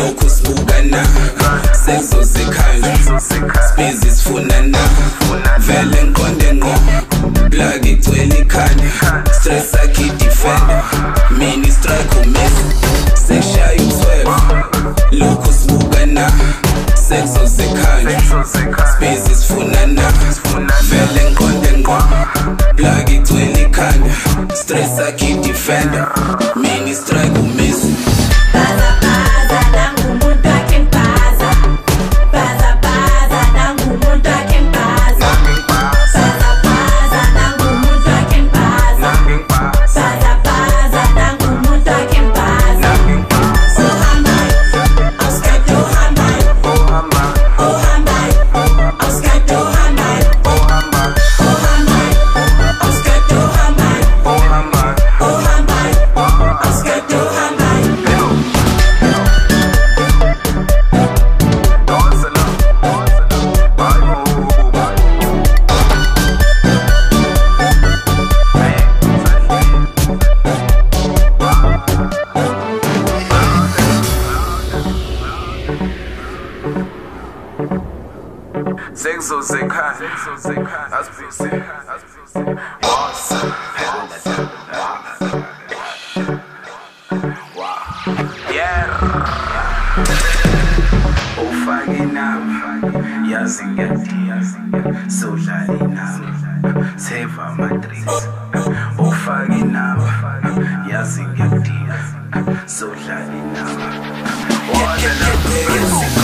lokhu sibukana sekuzozikhanda Spizi sifunana vele ngiqonde ngqo plug igcwele ikhanda stress akhi defender mini strike umesi sekushaya u12 lokhu sibukana sekuzozikhanda Spizi sifunana vele ngiqonde ngqo plug igcwele ikhanda stress akhi defender mini strike umesi Sekuzozikhanda asibhisi ufake inamba yazi ngiyadinga sodlala inamba save amatrix ufake inamba yazi ngiyadinga sodlala inamba